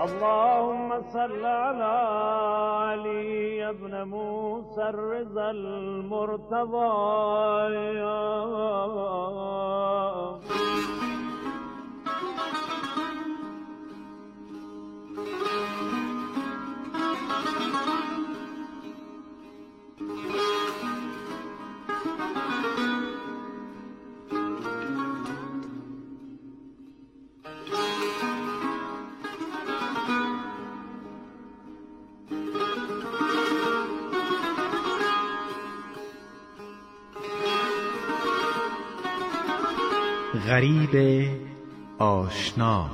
اللهم صل على علي ابن موسى الرضا المرتضى. غریب آشنا.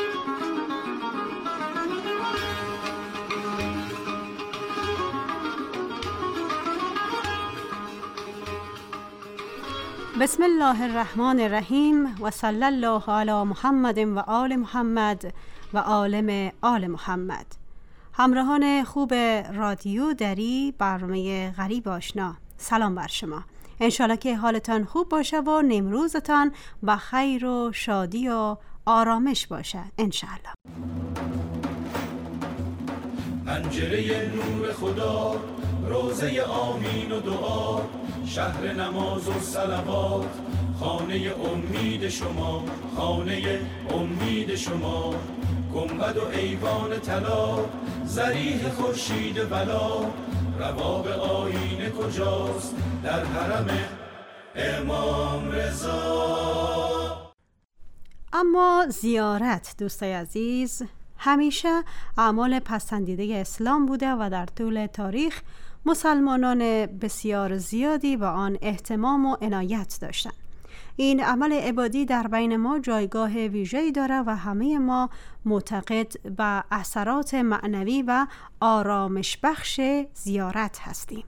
بسم الله الرحمن الرحیم و صلی الله علی محمد و آل محمد و عالم آل محمد. همراهان خوب رادیو دری، برنامه غریب آشنا، سلام بر شما. انشالله که حالتان خوب باشه و نمروزتان با خیر و شادی و آرامش باشه انشالله. پنجره نور خدا، روزه آمین و دعا، شهر نماز و صلوات، خانه امید شما، خانه امید شما، گنبد و ایوان طلا، ضریح خورشید ولا، رباب آینه کجاست در حرم امام رضا. اما زیارت دوستای عزیز همیشه اعمال پسندیده اسلام بوده و در طول تاریخ مسلمانان بسیار زیادی به آن اهتمام و عنایت داشتند. این عمل عبادی در بین ما جایگاه ویژه‌ای داره و همه ما معتقد به اثرات معنوی و آرامش بخش زیارت هستیم.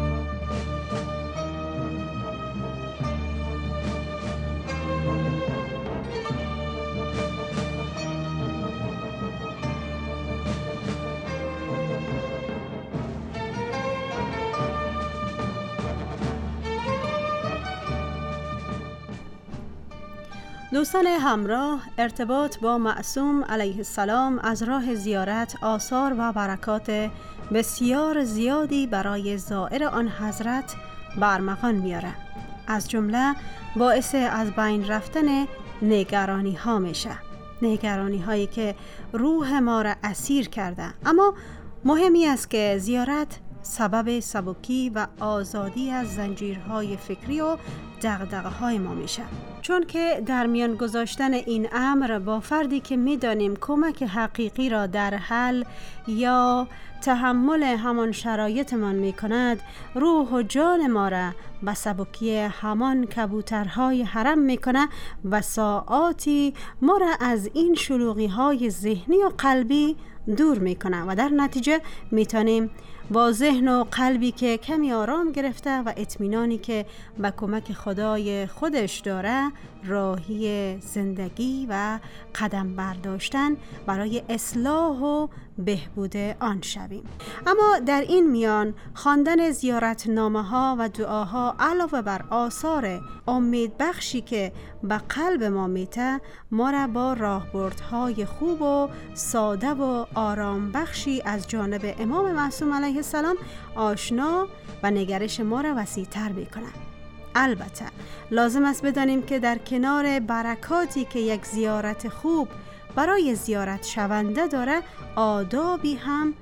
دوستان همراه، ارتباط با معصوم علیه السلام از راه زیارت آثار و برکات بسیار زیادی برای زائر آن حضرت برمغان میاره. از جمله باعث از بین رفتن نگرانی ها میشه، نگرانی هایی که روح ما را اسیر کرده. اما مهمی است که زیارت سبب سبکی و آزادی از زنجیرهای فکری و دغدغه‌های ما میشه، چون که در میان گذاشتن این امر با فردی که میدانیم کمک حقیقی را در حل یا تحمل همان شرایطمان میکند، روح و جان ما را به سبکی همان کبوترهای حرم میکنه و ساعاتی ما را از این شلوغی‌های ذهنی و قلبی دور میکنه و در نتیجه میتونیم با ذهن و قلبی که کمی آرام گرفته و اطمینانی که به کمک خدای خودش داره راهی زندگی و قدم برداشتن برای اصلاح و بهبود آن شویم. اما در این میان خواندن زیارتنامه ها و دعاها علاوه بر آثار امید بخشی که به قلب ما میته، ما را با راهبردهای خوب و ساده و آرام بخشی از جانب امام معصوم علیه السلام آشنا و نگرش ما را وسیع‌تر میکنه. البته لازم است بدانیم که در کنار برکاتی که یک زیارت خوب برای زیارت شونده داره، آدابی هم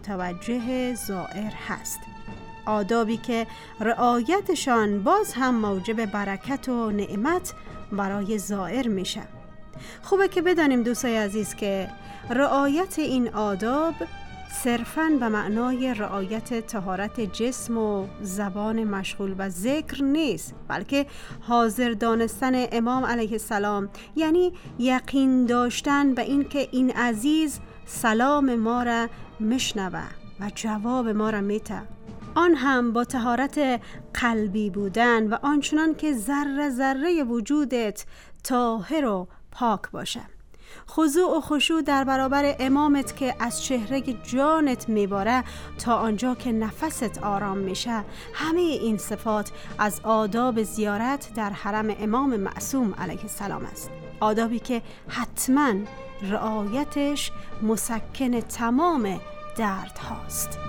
متوجه زائر هست، آدابی که رعایتشان باز هم موجب برکت و نعمت برای زائر میشه. خوبه که بدانیم دوستای عزیز که رعایت این آداب صرفاً به معنای رعایت طهارت جسم و زبان مشغول به ذکر نیست، بلکه حاضر دانستن امام علیه السلام، یعنی یقین داشتن به این که این عزیز سلام ما را میشنوه و جواب ما را میده، آن هم با طهارت قلبی بودن و آنچنان که ذره ذره وجودت طاهر و پاک باشه. خضوع و خشوع در برابر امامت که از چهره جانت میباره تا آنجا که نفست آرام میشه. همه این صفات از آداب زیارت در حرم امام معصوم علیه السلام است. آدابی که حتماً رعایتش مسکن تمام درد هاست.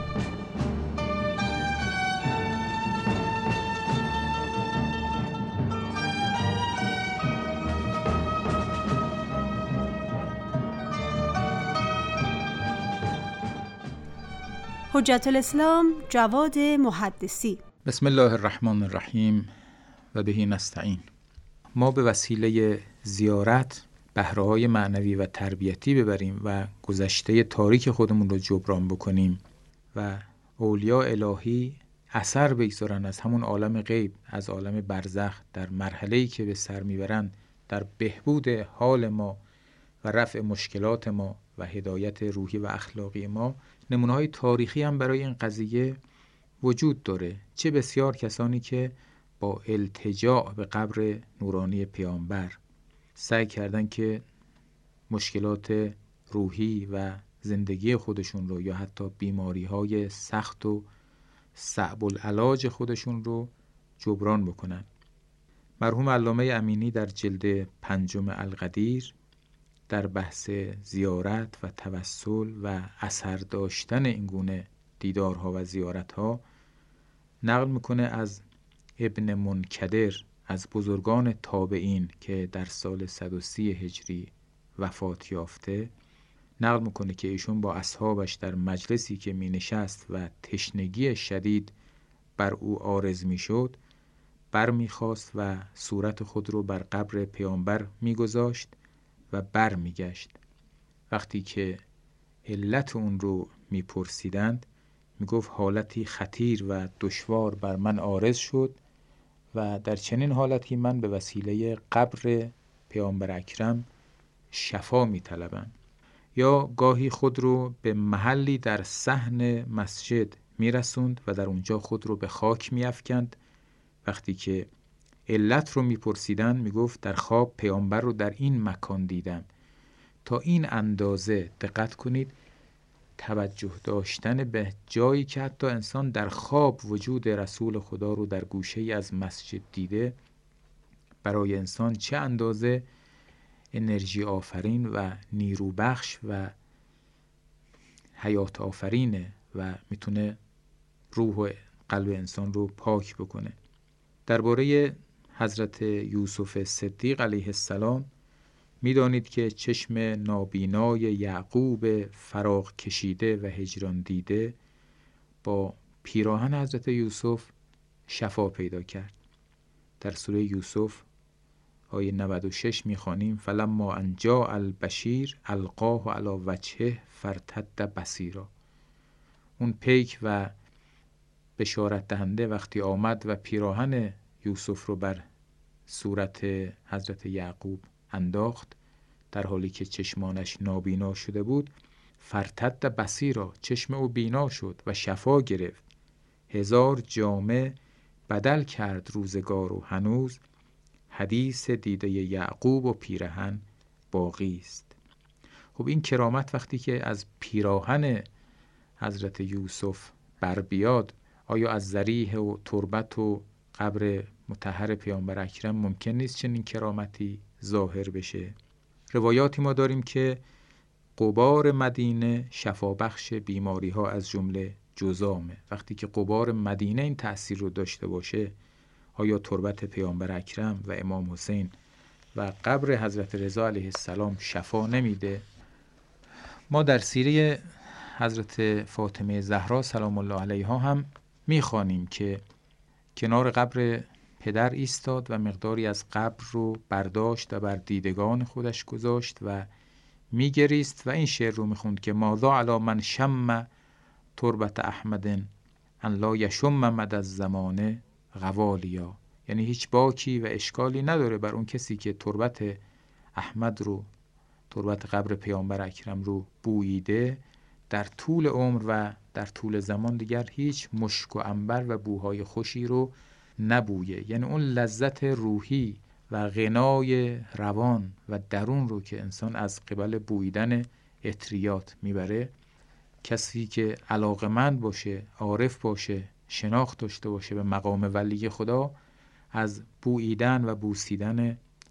حجت الاسلام جواد محدثی. بسم الله الرحمن الرحیم و بهی نستعین. ما به وسیله زیارت بهره‌های معنوی و تربیتی ببریم و گذشته تاریک خودمون رو جبران بکنیم و اولیاء الهی اثر بگذارن از همون عالم غیب، از عالم برزخ، در مرحله‌ای که به سر میبرن در بهبود حال ما و رفع مشکلات ما و هدایت روحی و اخلاقی ما. نمونه‌های تاریخی هم برای این قضیه وجود داره. چه بسیار کسانی که با التجاع به قبر نورانی پیامبر سعی کردن که مشکلات روحی و زندگی خودشون رو یا حتی بیماری‌های سخت و صعب العلاج خودشون رو جبران بکنن. مرحوم علامه امینی در جلد 5 القدیر در بحث زیارت و توسل و اثر داشتن این گونه دیدارها و زیارتها نقل میکنه از ابن منکدر، از بزرگان تابعین که در سال 130 هجری وفات یافته، نقل میکنه که ایشون با اصحابش در مجلسی که می نشست و تشنگی شدید بر او عارض می شد، بر می خواست و صورت خود رو بر قبر پیامبر می گذاشت و بر می گشت. وقتی که علت اون رو می پرسیدند می گفت حالتی خطیر و دشوار بر من عارض شد و در چنین حالتی من به وسیله قبر پیامبر اکرم شفا می طلبم. یا گاهی خود رو به محلی در صحن مسجد می رسوند و در اونجا خود رو به خاک می افکند. وقتی که علت رو می پرسیدن می گفت در خواب پیامبر رو در این مکان دیدم. تا این اندازه دقت کنید، توجه داشتن به جایی که حتی انسان در خواب وجود رسول خدا رو در گوشه‌ای از مسجد دیده، برای انسان چه اندازه انرژی آفرین و نیرو بخش و حیات آفرینه و میتونه روح و قلب انسان رو پاک بکنه. درباره حضرت یوسف صدیق علیه السلام میدانید که چشم نابینای یعقوب فراق کشیده و هجران دیده با پیراهن حضرت یوسف شفا پیدا کرد. در سوره یوسف آیه 96 میخوانیم فلما ان جاء البشیر القاه علی وجهه فارتد بصیرا. اون پیک و بشارت دهنده وقتی آمد و پیراهن یوسف رو بر صورت حضرت یعقوب انداخت، در حالی که چشمانش نابینا شده بود، فارتد بصیرا، چشم او بینا شد و شفا گرفت. 1000 جامه بدل کرد روزگار و هنوز حدیث دیده یعقوب و پیرهن باقی است. خب این کرامت وقتی که از پیراهن حضرت یوسف بر بیاد، آیا از ذریح و تربت و قبر مطهر پیامبر اکرم ممکن نیست چنین کرامتی ظاهر بشه؟ روایاتی ما داریم که غبار مدینه شفابخش بیماری ها از جمله جذامه. وقتی که غبار مدینه این تأثیر رو داشته باشه، آیا تربت پیامبر اکرم و امام حسین و قبر حضرت رضا علیه السلام شفا نمیده؟ ما در سیره حضرت فاطمه زهرا سلام الله علیها هم میخوانیم که کنار قبر پدر ایستاد و مقداری از قبر رو برداشت و بر دیدگان خودش گذاشت و میگریست و این شعر رو میخوند که ماذا علی من شم تربت احمد ان لا یشم مد الزمان غوالیا. یعنی هیچ باکی و اشکالی نداره بر اون کسی که تربت احمد رو، تربت قبر پیامبر اکرم رو بوییده، در طول عمر و در طول زمان دیگر هیچ مشک و عنبر و بوهای خوشی رو نبویه. یعنی اون لذت روحی و غنای روان و درون رو که انسان از قبل بوییدن عطریات میبره، کسی که علاقمند باشه، عارف باشه، شناخت داشته باشه به مقام ولی خدا، از بوییدن و بوسیدن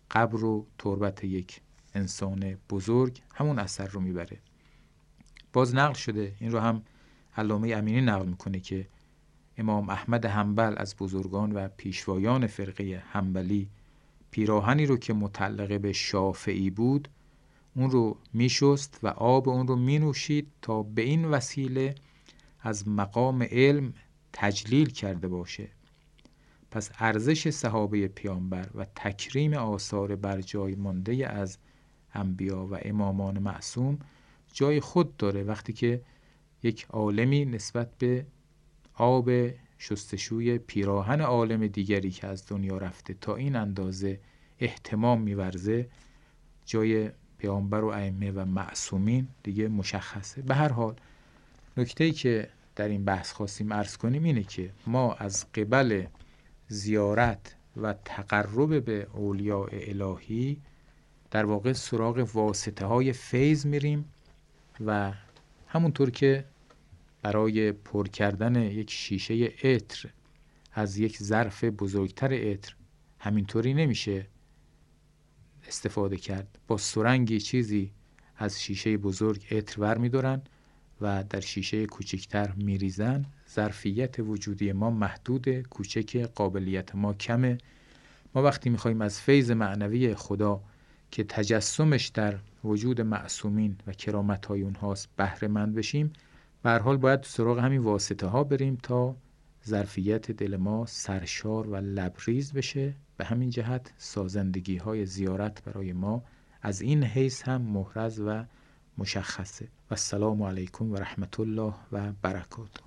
قبر و تربت یک انسان بزرگ همون اثر رو میبره. باز نقل شده، این رو هم علامه امینی نقل میکنه که امام احمد حنبل از بزرگان و پیشوایان فرقه حنبلی پیراهنی رو که متعلق به شافعی بود اون رو میشست و آب اون رو مینوشید تا به این وسیله از مقام علم تجلیل کرده باشه. پس ارزش صحابه پیامبر و تکریم آثار بر جای مانده از انبیا و امامان معصوم جای خود داره وقتی که یک عالمی نسبت به آب شستشوی پیراهن عالم دیگری که از دنیا رفته تا این اندازه اهتمام می‌ورزه، جای پیامبر و ائمه و معصومین دیگه مشخصه. به هر حال نکته‌ای که در این بحث خواستیم عرض کنیم اینه که ما از قبل زیارت و تقرب به اولیاء الهی در واقع سراغ واسطه های فیض میریم و همونطور که برای پر کردن یک شیشه عطر از یک ظرف بزرگتر عطر همینطوری نمیشه استفاده کرد، با سرنگی چیزی از شیشه بزرگ عطر ور میدارن و در شیشه کوچکتر میریزن. ظرفیت وجودی ما محدود، کوچک، قابلیت ما کمه. ما وقتی میخوایم از فیض معنوی خدا که تجسمش در وجود معصومین و کرامت‌های اونهاست بهره مند بشیم، به هر حال باید سراغ همین واسطه ها بریم تا ظرفیت دل ما سرشار و لبریز بشه. به همین جهت سازندگی های زیارت برای ما از این حیث هم محرز و مشخصه. و السلام علیکم و رحمت الله و برکاته.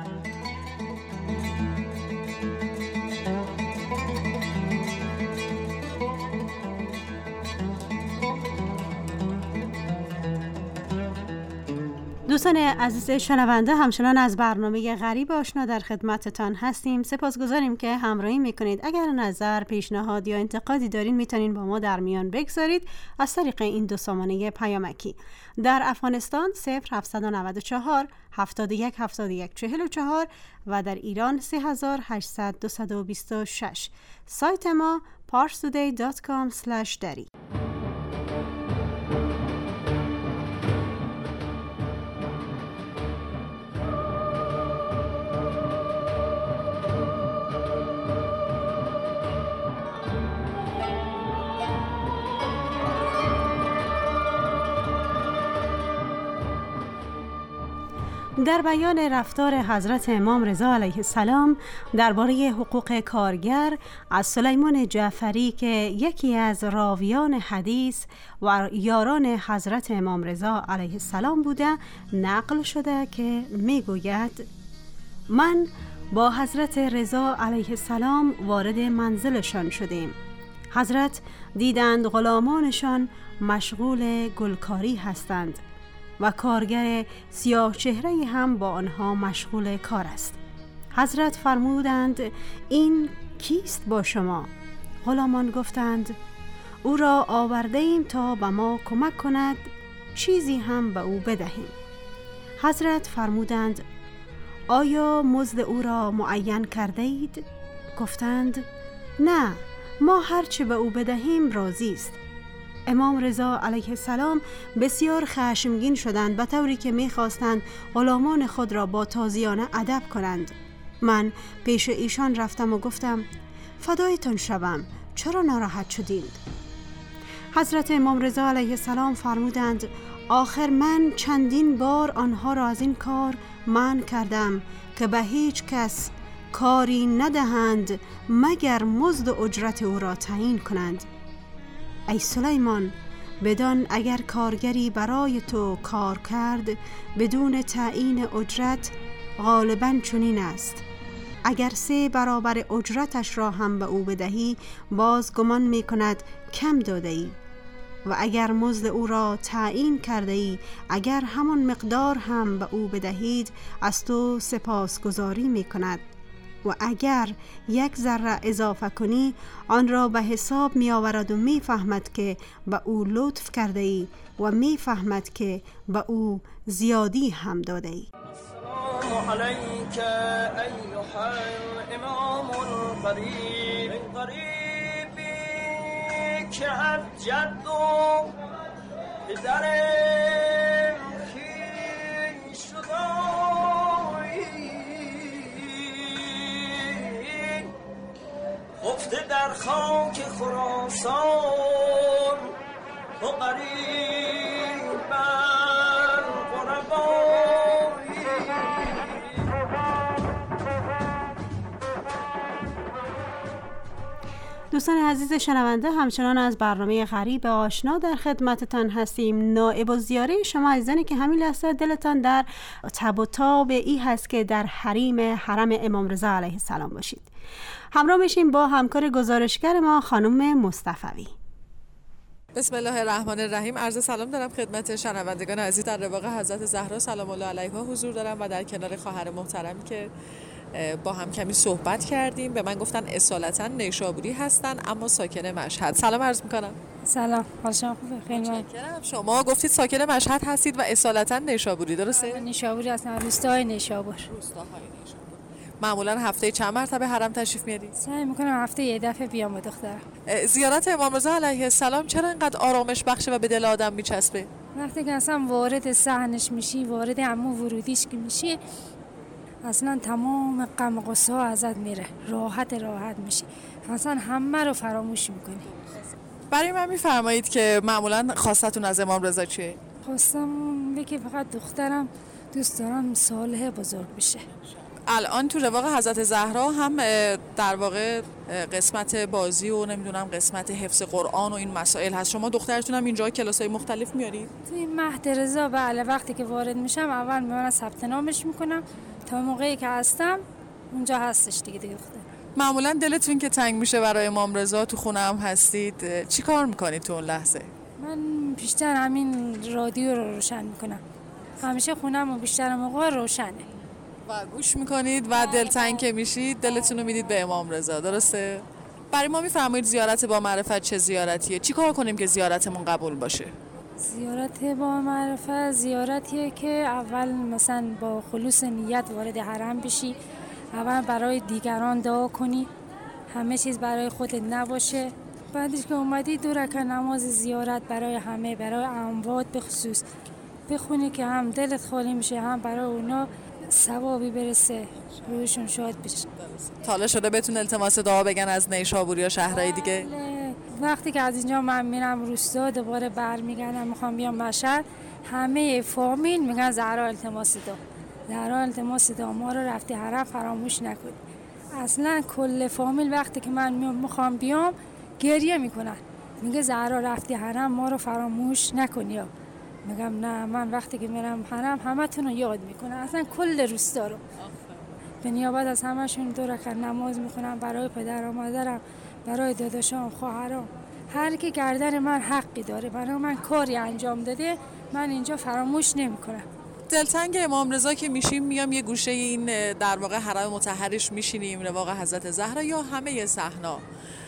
دوستان عزیز شنونده، همچنان از برنامه غریب آشنا در خدمتتان هستیم. سپاسگزاریم که همراهی میکنید. اگر نظر، پیشنهاد یا انتقادی دارین میتونین با ما در میان بگذارید از طریق این دو سامانه پیامکی. در افغانستان 0794 71 71 44 و در ایران 3800 سایت ما parstoday.com/dari. در بیان رفتار حضرت امام رضا علیه السلام درباره حقوق کارگر از سلیمان جعفری که یکی از راویان حدیث و یاران حضرت امام رضا علیه السلام بوده نقل شده که میگوید: من با حضرت رضا علیه السلام وارد منزلشان شدیم. حضرت دیدند غلامانشان مشغول گلکاری هستند و کارگر سیاه چهره هم با آنها مشغول کار است. حضرت فرمودند: این کیست با شما؟ غلامان گفتند: او را آورده ایم تا به ما کمک کند چیزی هم به او بدهیم. حضرت فرمودند: آیا مزد او را معین کرده اید؟ گفتند: نه، ما هرچه به او بدهیم راضی است. امام رضا علیه السلام بسیار خشمگین شدند به طوری که می‌خواستند غلامان خود را با تازیانه ادب کنند. من پیش ایشان رفتم و گفتم: فدایتان شوم، چرا ناراحت شدید؟ حضرت امام رضا علیه السلام فرمودند: آخر من چندین بار آنها را از این کار منع کردم که به هیچ کس کاری ندهند مگر مزد و اجرت او را تعیین کنند. ای سلیمان، بدان اگر کارگری برای تو کار کرد بدون تعیین اجرت، غالباً چنین است: اگر 3 برابر اجرتش را هم به او بدهی باز گمان می کند کم داده ای، و اگر مزد او را تعیین کرده ای اگر همان مقدار هم به او بدهید از تو سپاسگزاری می کند، و اگر 1 ذره اضافه کنی آن را به حساب می آورد و می فهمد که به او لطف کرده ای و می فهمد که به او زیادی هم داده ای. السلام علیک ایها الامام القریب، قریبی که از جد و پدر خویش جدایی خفته در خاک خراسان تو غریب بر غربایی. دوستان عزیز شنونده، همچنان از برنامه غریب آشنا در خدمتتان هستیم. نائب الزیاره شما عزیزانی که همین لحظه دلتان در تب و تاب ای هست که در حرم امام رضا علیه السلام باشید. همراه میشیم با همکار گزارشگر ما خانم مصطفوی. بسم الله الرحمن الرحیم. عرض سلام دارم خدمت شنوندگان عزیز. در رواق حضرت زهرا سلام الله علیها حضور دارم و در کنار خواهر محترمی که با هم کمی صحبت کردیم. به من گفتن اصالتا نیشابوری هستن اما ساکن مشهد. سلام عرض میکنم. سلام، حال شما خوبه؟ خیلی ممنون. شما گفتید ساکن مشهد هستید و اصالتا نیشابوری، درسته؟ نیشابوری هستم، روستای نیشابور. معمولا هفته چند مرتبه حرم تشریف میارید؟ سعی میکنم هفته یه دفعه بیام با دخترم. زیارت امام رضا علیه السلام چرا اینقدر آرامش بخشه و به دل آدم میچسبه؟ وقتی که اصلا وارد صحنش میشی، وارد همون ورودیش که میشی، اصلا تمام غم و غصه ها ازت میره، راحت میشی، اصلا همه رو فراموش میکنی. برای من میفرمایید که معمولا خواستتون از امام رضا چیه؟ خواستم که فقط دخترم دوست دارم صالح بزرگ بشه. الان تو رواق حضرت زهرا هم در واقع قسمت بازی و نمیدونم قسمت حفظ قرآن و این مسائل هست. شما دخترتون هم اینجا کلاسای مختلف میارید؟ تو این مهد رضا بله، وقتی که وارد میشم اول میارم ثبت نامش میکنم تا موقعی که هستم اونجا هستش دیگه دختر. معمولا دلتون که تنگ میشه برای امام رضا تو خونه هم هستید، چی کار میکنید تو اون لحظه؟ من بیشتر همین رادیو رو روشن میکنم، همیشه خونم و بیشتر موقع روشنه و گوش میکنید و دلتنگ که میشید دلتون رو میدید به امام رضا، درسته؟ برای ما میفرمایید زیارت با معرفت چه زیارتیه؟ چی کار کنیم که زیارتمون قبول باشه؟ زیارت با معرفت زیارتیه که اول مثلا با خلوص نیت وارد حرم بشی، اول برای دیگران دعا کنی، همه چیز برای خودت نباشه. بعدش که اومدی 2 رکعت نماز زیارت برای همه، برای اموات به خصوص بخونی که هم دلت خالی میشه، هم برای اونا ثوابی برسه، روحشون شاد بشه. تا حالا شده بهتون التماس دعا بگن از نیشابوری یا شهرهای دیگه؟ وقتی که از اینجا من میرم روستا دوباره برمیگردم میخوام بیام مشهد، همه فامیل میگن زهرا التماس دعا، زهرا التماس دعا، ما رو رفتی حرم فراموش نکنی. اصلا کل فامیل وقتی که من میخوام بیام گریه میکنن، میگه زهرا رفتی حرم ما رو فراموش نکنی. میگم نه، من وقتی که میرم حرم همتون رو یاد میکنم، اصلا کل روستا رو. به نیابت از همشون 2 رکعت نماز میخونم برای پدر و مادرم، برای داداشام، خواهرام، هر کی گردن من حقی داره، برای من کاری انجام داده، من اینجا فراموش نمیکنم. دلتنگ امام رضا که میشیم میام یه گوشه این در واقع حرم مطهرش میشینیم، رواق حضرت زهرا یا همه صحنا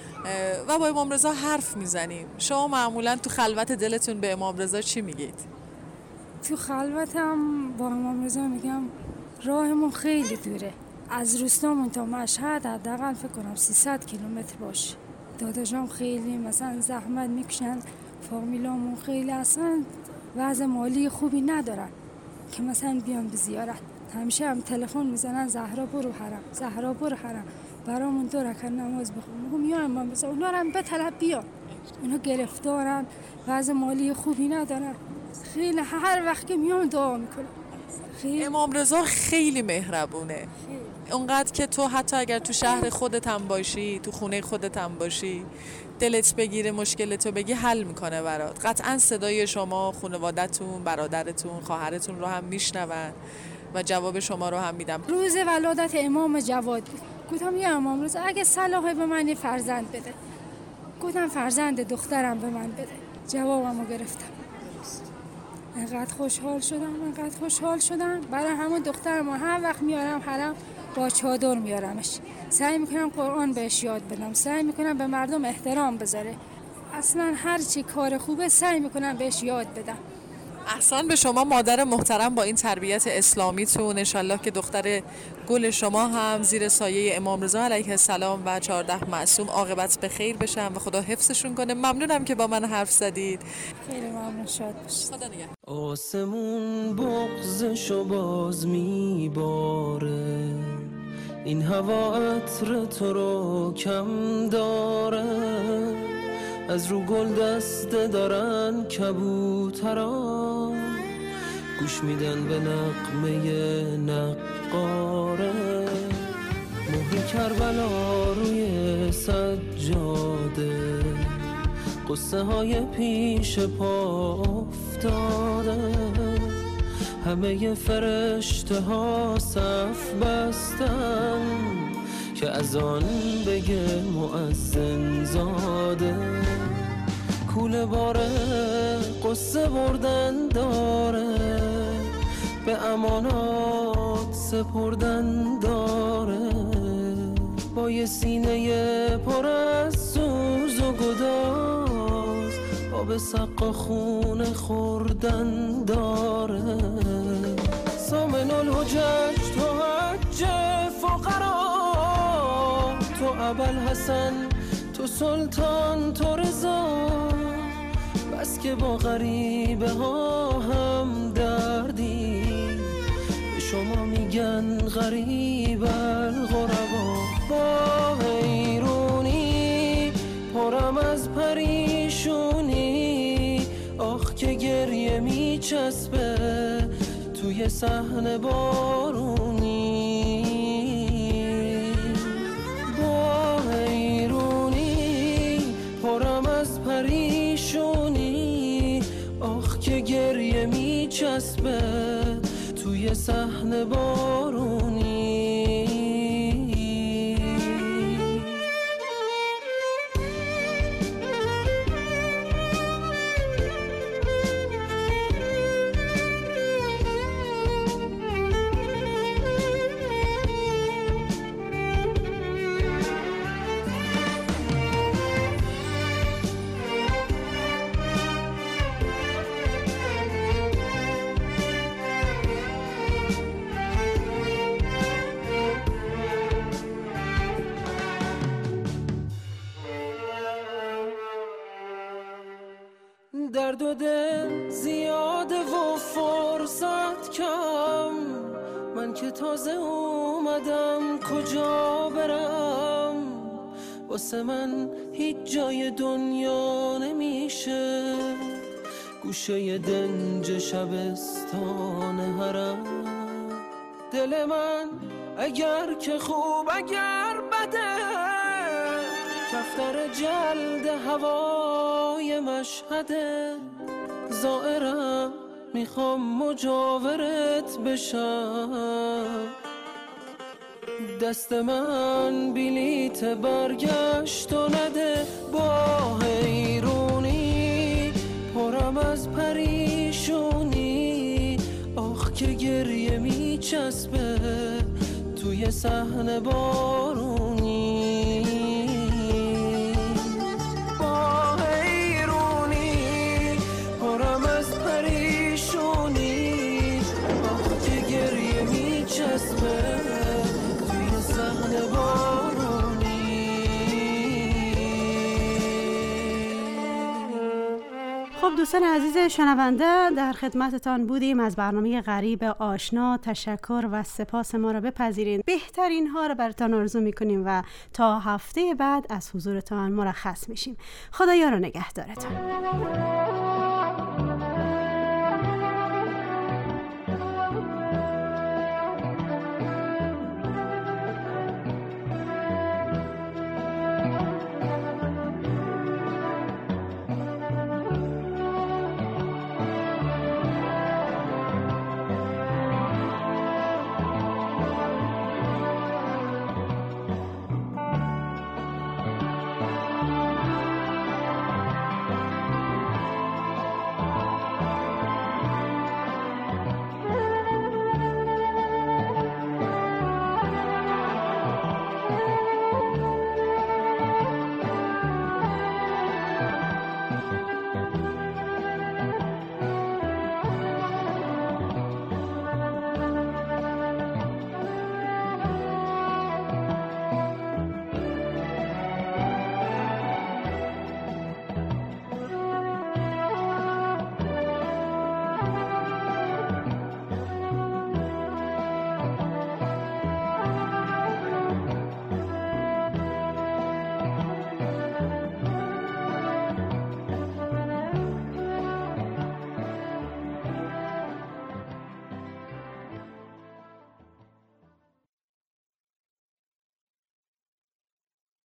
و با امام رضا حرف میزنیم. شما معمولا تو خلوت دلتون به امام رضا چی میگید؟ تو خلوتم با امام رضا میگم راهمون خیلی دوره، از روستامون تا مشهد حداقل فکر کنم 300 کیلومتر باشه. داداشام خیلی مثلا زحمت میکشن، فامیلامون خیلی اصلا وضع مالی خوبی ندارن که مثلا بیان به زیارت. همیشه هم تلفن میزنن زهرا برو حرم، زهرا برو حرم، برامون 2 رکعت نماز بخون. میگم یا امام رضا اونا رو هم بطلب بیان، اونا گرفتارن، وضع مالی خوبی ندارن، خیلی هر وقت که میام دعا میکنم. امام رضا خیلی مهربونه، اونقدر که تو حتی اگر تو شهر خودت هم باشی، تو خونه خودت هم باشی، دلت بگیره مشکلتو بگی حل میکنه برات. قطعا صدای شما خانوادتون، برادرتون، خواهرتون رو هم میشنون و جواب شما رو هم میدم. روز ولادت امام جواد گفتم یا امام رضا اگه صلاحه به من فرزند بده، گفتم فرزند دخترم به من بده. جوابمو گرفتم. انقدر خوشحال شدم برای همون دخترم. هر وقت میارم حرم با چادر میارمش، سعی میکنم قرآن بهش یاد بدم، سعی میکنم به مردم احترام بذاره، اصلا هر چی کار خوبه سعی میکنم بهش یاد بدم. احسان به شما مادر محترم با این تربیت اسلامیتون. انشالله که دختر گل شما هم زیر سایه امام رضا علیه السلام و 14 معصوم عاقبت به خیر بشن و خدا حفظشون کنه. ممنونم که با من حرف زدید. خیلی ممنون، شاد باشید. خدا نگهدار. آسمون بغضشو باز میباره، این هوا عطر تو رو کم داره، از رو گل دسته دارن کبوترا، گوش میدن به نغمه نقاره، مهر کربلا روی سجاده، قصه های پیش پا افتاده، همه فرشته ها صف بستن که از آن بگه مؤذن زاده، کوله باره قصه بردن داره، به امانات سپردن داره، با یه سینه پر از سوز و گداز، آب سقا خونه خوردن داره، سامن الحجج تو حج فقرا، تو ابوالحسن تو سلطان تو رضا، بس که با غریبه ها هم دردی، به شما میگن غریب الغربا، با حیرونی پرم از پریشونی، آخ که گریه میچسبه توی صحن بارونی، با حیرونی پرم از پریشونی، آخ که گریه میچسبه توی صحن بارونی. درد و دل زیاده و فرصت کم، من که تازه اومدم کجا برم، واسه من هیچ جای دنیا نمیشه گوشه دنج شبستان حرم، دل من اگر که خوب اگر بده، کفتر جلد هوای مشهده، زائرم میخوام مجاورت بشم، دست من بلیت برگشت و نده، با حیرونی پرم از پریشونی، آخ که گریه میچسبه توی صحن بارونی، با حیرونی پرم از پریشونی، آخ که گریه میچسبه توی صحن بارونی. خب دوستان عزیز شنونده، در خدمتتان بودیم. از برنامه غریب آشنا تشکر و سپاس ما را بپذیرید. بهترین ها را براتان آرزو میکنیم و تا هفته بعد از حضورتان مرخص میشیم. خدایا رو نگهدارتان.